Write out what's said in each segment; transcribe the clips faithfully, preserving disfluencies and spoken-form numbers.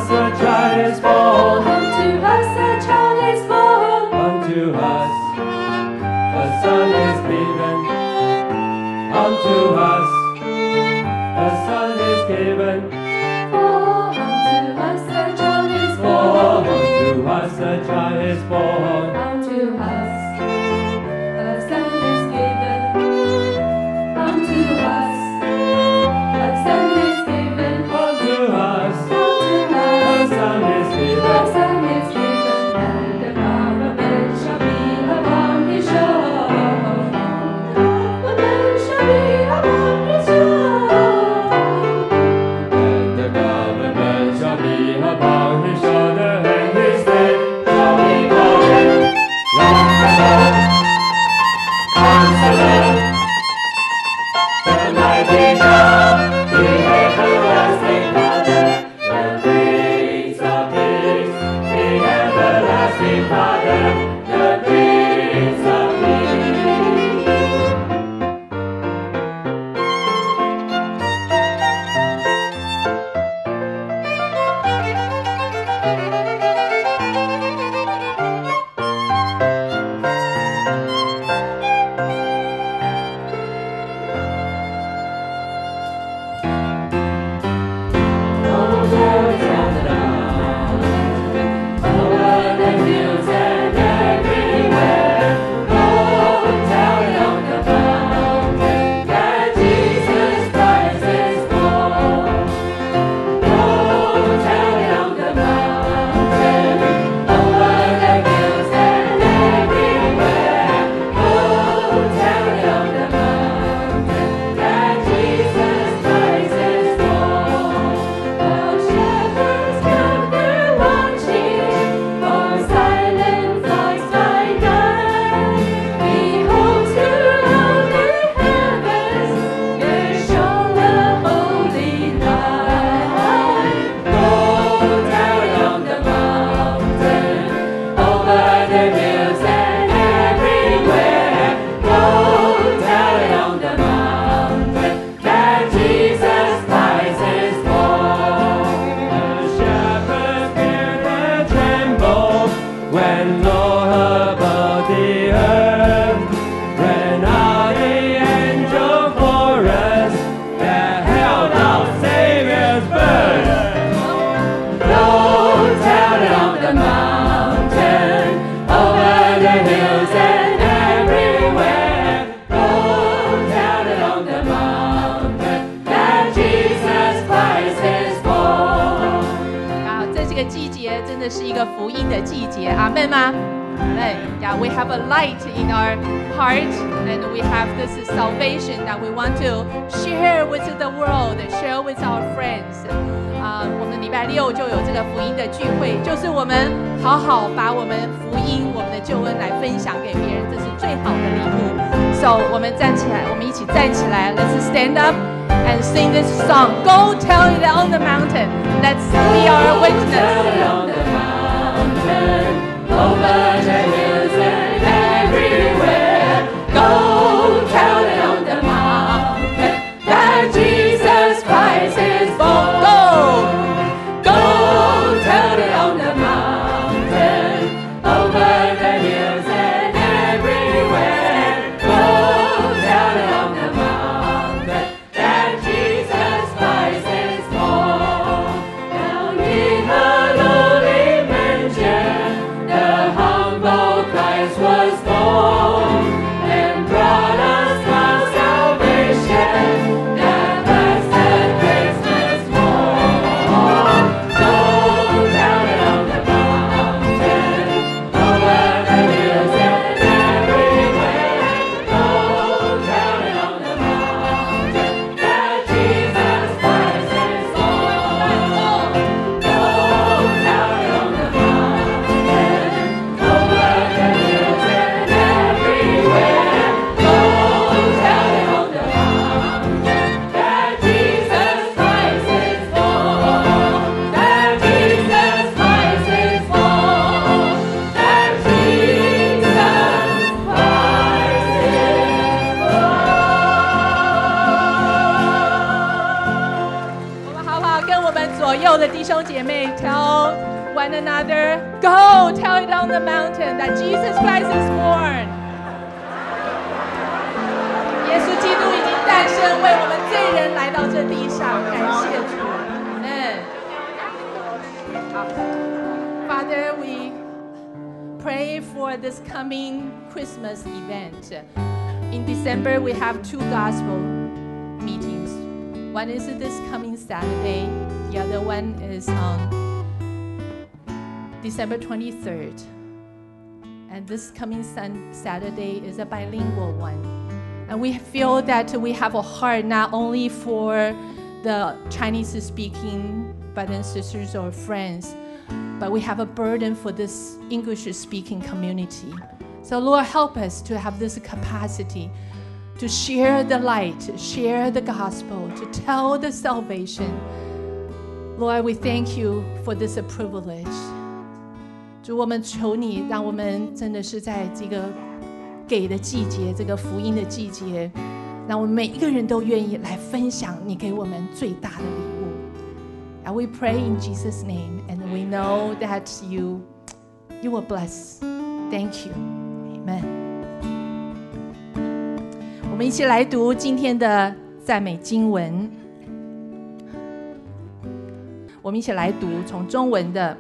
us a child is born. Unto us a child is born. Unto us a son is given. Unto us a son is given. For unto us a child is For born. unto us a child is born. Unto us a son is given. Unto us a son is given. Unto us Unto a us son is a given. son is given, and the government shall be upon his shoulders. The government shall be upon his shoulders. And the government shall be upon his shoulder, and his name shall be called Wonderful Counselor, the mighty God, the everlasting Father, the Prince of Peace, the everlasting Father, the Prince of Peace. When low above the earth, when all the angel chorus that held our Savior's birth. Go tell it on the mountain, over the hills and everywhere. Go tell it on the mountain that Jesus Christ is born. 啊，在这个季节真的是一个福音的季节，阿门吗？哎呀 ，We have a light in our heart, and we have this salvation that we want to share with the world, share with our friends. 啊，我们礼拜六就有这个福音的聚会，就是我们好好把我们福音、我们的救恩来分享给别人，这是最好的礼物。So， 我们站起来，我们一起站起来 ，Let's stand up and sing this song. Go tell it on the mountain. Let's be our witness. Over the hills and everywhere, go tell it on the mountain that Jesus Christ is born. Go! Go tell it on the mountain, over the hills and everywhere. Go tell it on the mountain that Jesus Christ is born. Down in the 姐妹 tell one another, go tell it on the mountain that Jesus Christ is born. 耶稣基督已经诞生，为我们罪人来到这地上，感谢主。Amen. Father, we pray for this coming Christmas event. In December, we have two gospel meetings. One is this coming Saturday. The other one is on December twenty-third. And this coming sun- Saturday is a bilingual one. And we feel that we have a heart not only for the Chinese-speaking brothers and sisters or friends, but we have a burden for this English-speaking community. So Lord, help us to have this capacity to share the light, to share the gospel, to tell the salvation. Lord, we thank you for this privilege. 主，我们求你，让我们真的是在这个给的季节，这个福音的季节，让我们每一个人都愿意来分享你给我们最大的礼物。And we pray in Jesus' name, and we know that you, you will bless. Thank you. Amen. 我们一起来读今天的赞美经文。我们一起来读从中文的。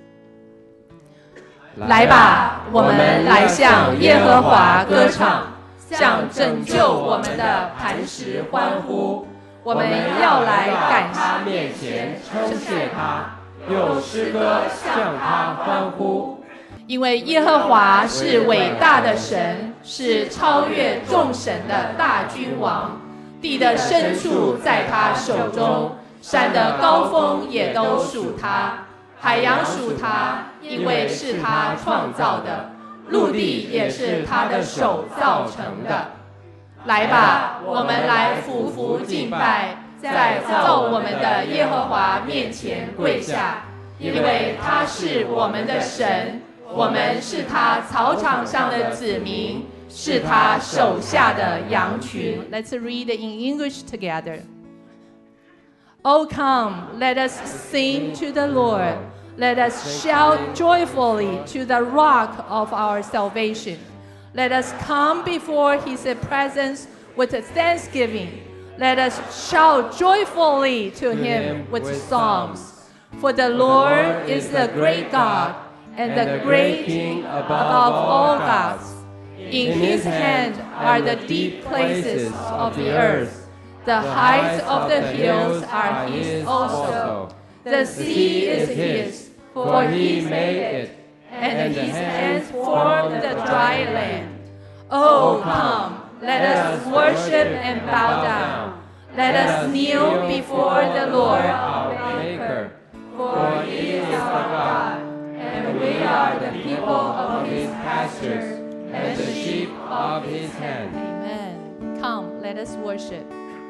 来吧，我们来向耶和华歌唱，向拯救我们的磐石欢呼。我们要来感他面前称谢他，用诗歌向他欢呼。 因为耶和华是伟大的神，是超越众神的大君王。地的深处在他手中，山的高峰也都属他。海洋属他，因为是他创造的，陆地也是他的手造成的。来吧，我们来俯伏敬拜，在造我们的耶和华面前跪下，因为他是我们的神，我们是他草场上的子民，是他手下的羊群。Let's read in English together. Oh, come, let us sing to the Lord. Let us shout joyfully to the rock of our salvation. Let us come before his presence with thanksgiving. Let us shout joyfully to him with songs. For the Lord is the great God and the great King above all gods. In his hand are the deep places of the earth. The heights of the hills are his also. The sea is his, for he made it, and his hands formed the dry land. Oh, come, let us worship and bow down. Let us kneel before the Lord our Maker. For he is our God, and we are the people of his pastures, and the sheep of his hand. Amen. Come, let us worship.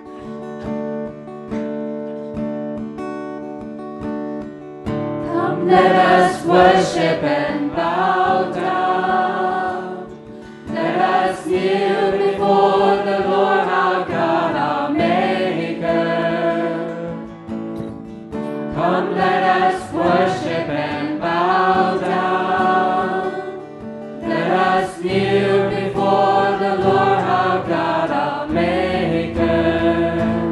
Come, let us worship and bow down. Let us kneel before the Lord our God, our Maker. Come, let us worship and bow down. Let us kneel before the Lord our God, our Maker.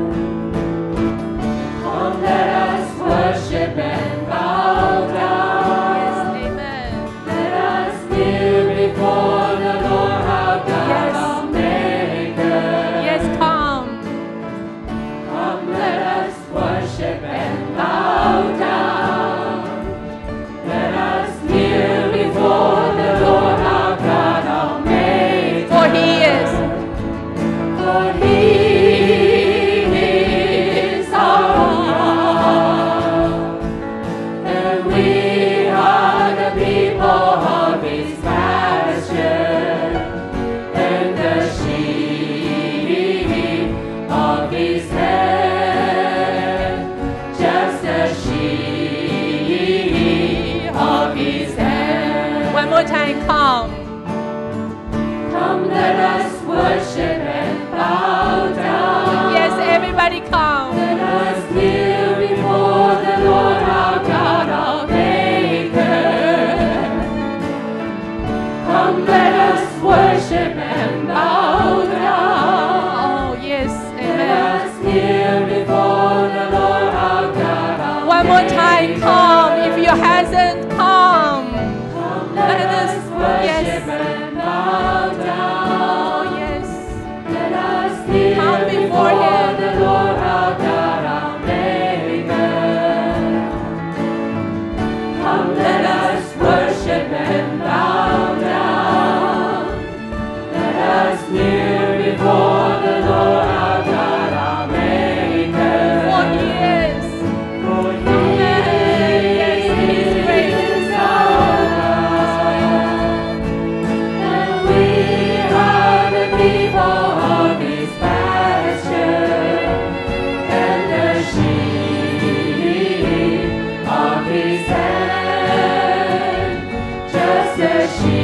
Come, let us worship and bow down. Yes, amen. Let us kneel before the Lord our God, Yes. our Maker. Yes, come. Come, let us worship and bow down. Let us kneel before the Lord our God, our Maker. For he is. For he is our God, and we are the people of his pasture, and the sheep of his hand, just the sheep of his hand. One more time, come. Come, let us worship and bow down. Yes, everybody come. Let us kneel before the Lord our God. His hand, just the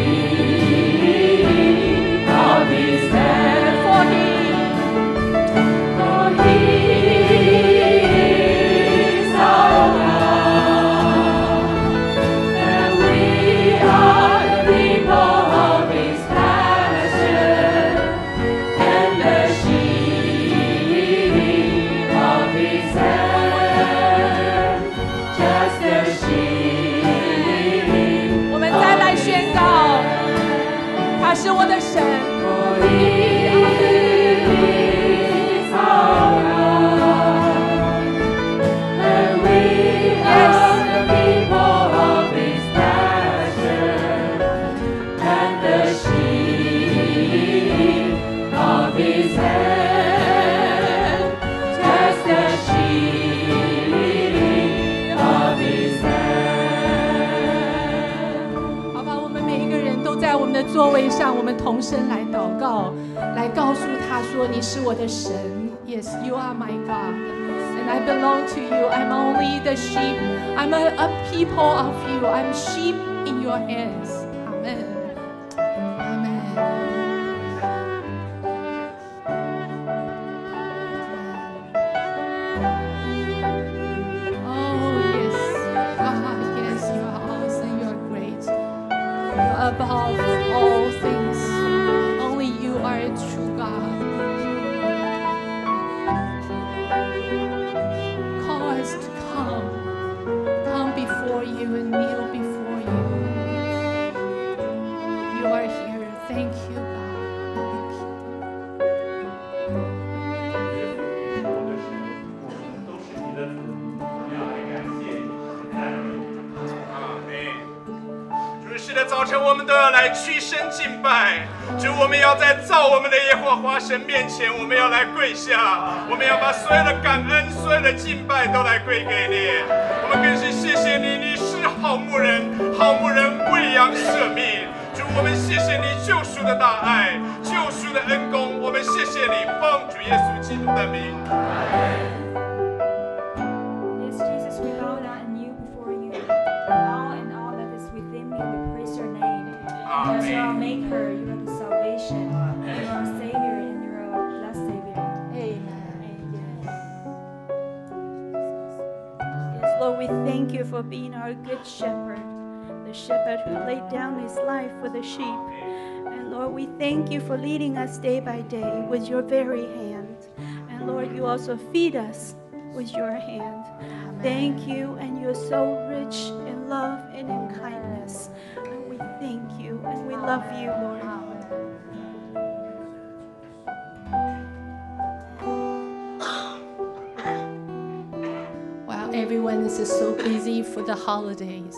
sheep of His hand. For He, For He is our God, and we are the people of His pasture, and the sheep of His hand, just the sheep. 我们再来宣告，他是我的神。 For He is our God, and we are the people of His pasture, and the sheep of His hand, just the sheep of His hand. 好吧，我们每一个人都在我们的座位上，我们同声来祷告，来告诉他说：“你是我的神。” Yes, you are my God, and I belong to you. I'm only the sheep. I'm a, a people of you. I'm sheep in your hands. Amen. Amen. Oh yes, God, yes, you are awesome. You are great. You are above all things. Only you are a true God. Call us to come, come before you and kneel before you. You are here. Thank you, God. Thank you. 我的神，我们都是你的子，我们要来感谢你，赞美你。阿门。主是的，早晨我们都要来屈身敬拜。主，我们要在造我们的耶和华神面前，我们要来跪下，我们要把所有的感恩、所有的敬拜都来归给你。我们更是谢谢你，你是好牧人，好牧人为羊舍命。主，我们谢谢你救赎的大爱，救赎的恩公，我们谢谢你，奉主耶稣基督的名。 Yes, Jesus, we bow down and kneel before you. All and all that is within me, we praise your name. Because you are our maker, you are the salvation, you are our Savior, and you are our blessed Savior. Amen. Yes. Yes, Lord, we thank you for being our good shepherd, the shepherd who laid down his life for the sheep. And Lord, we thank you for leading us day by day with your very hand. And Lord, you also feed us with your hand. Thank you, and you're so rich in love and in kindness. And we thank you, and we love you, Lord. While everyone is so busy for the holidays,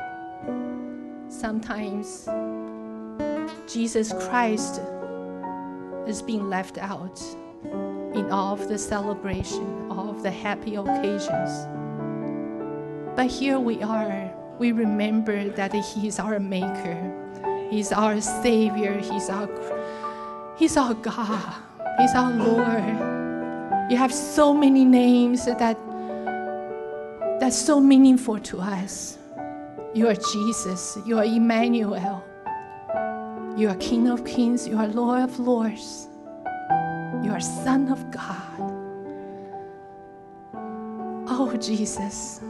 sometimes Jesus Christ is being left out in all of the celebration, all of the happy occasions. But here we are, we remember that He is our Maker, He's our Savior, He's our, He's our God, He's our Lord. You have so many names that that's so meaningful to us. You are Jesus, you are Emmanuel, you are King of Kings, you are Lord of Lords, you are Son of God. Oh, Jesus.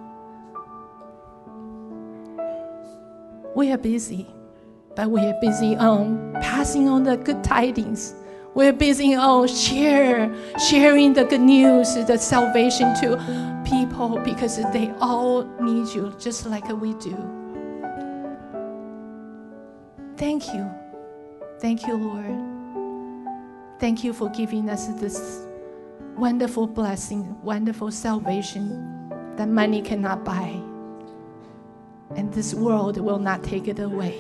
We are busy, but we are busy on passing on the good tidings. We're busy on share, sharing the good news, the salvation to people because they all need you just like we do. Thank you. Thank you, Lord. Thank you for giving us this wonderful blessing, wonderful salvation that money cannot buy. And this world will not take it away.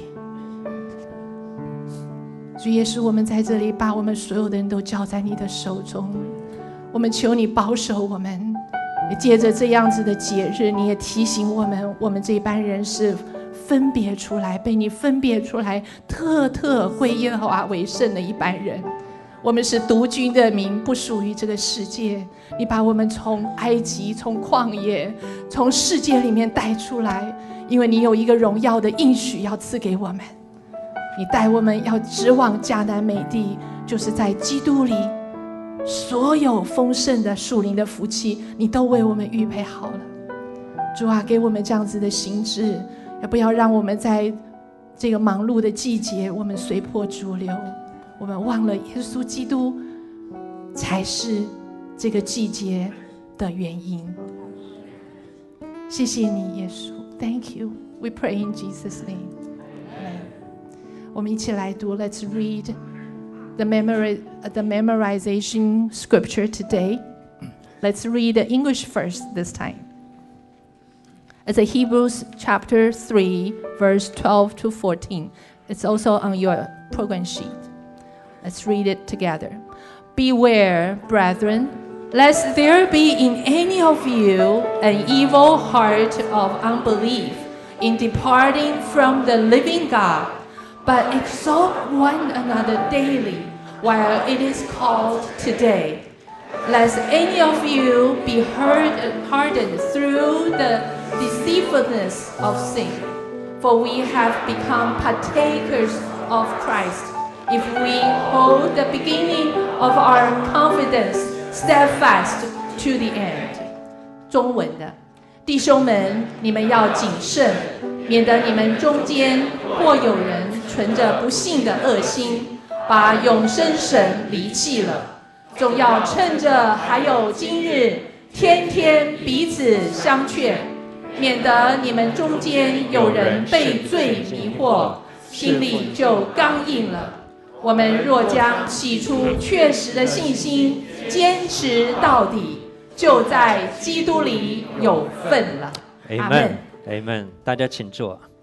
主耶稣，我们在这里把我们所有的人都交在你的手中，我们求你保守我们。也借着这样子的节日，你也提醒我们，我们这班人是分别出来，被你分别出来，特特归耶和华为圣的一班人。 我们是独居的民，不属于这个世界。你把我们从埃及、从旷野、从世界里面带出来，因为你有一个荣耀的应许要赐给我们。你带我们要直往迦南美地，就是在基督里，所有丰盛的属灵的福气，你都为我们预备好了。主啊，给我们这样子的心志，也不要让我们在这个忙碌的季节，我们随波逐流，我们忘了耶稣基督才是这个季节的原因。谢谢你，耶稣 ，Thank you. We pray in Jesus' name. Amen. 我们一起来读 ，Let's read the memori the memorization scripture today. Let's read the English first this time. It's a Hebrews chapter three, verse twelve to fourteen. It's also on your program sheet. Let's read it together. Beware, brethren, lest there be in any of you an evil heart of unbelief in departing from the living God, but exalt one another daily while it is called today, lest any of you be hardened through the deceitfulness of sin. For we have become partakers of Christ, if we hold the beginning of our confidence steadfast to the end. 中文的弟兄们，你们要谨慎，免得你们中间或有人存着不信的恶心，把永生神离弃了。总要趁着还有今日，天天彼此相劝，免得你们中间有人被罪迷惑，心里就刚硬了。我们若将起初确实的信心坚持到底，就在基督里有份了。阿们。 Amen. Amen. 大家请坐。